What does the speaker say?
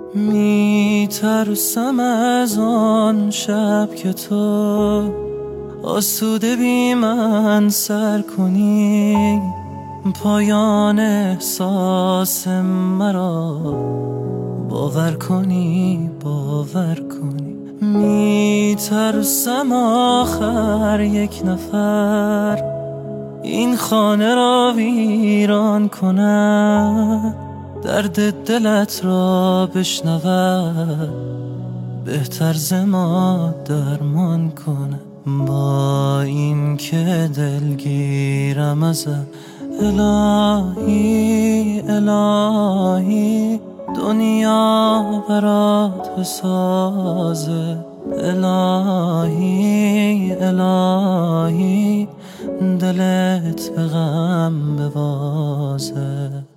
میترسم از آن شب که تو آسوده بی من سر کنی، پایان احساس مرا باور کنی. میترسم آخر یک نفر این خانه را ویران کند، درد دلت را بشنود، بهتر ز ما درمان کنه. با این که دلگیرم ازت الهی الهی، دنیا برات بسازه الهی الهی، دلت به غم ببازه.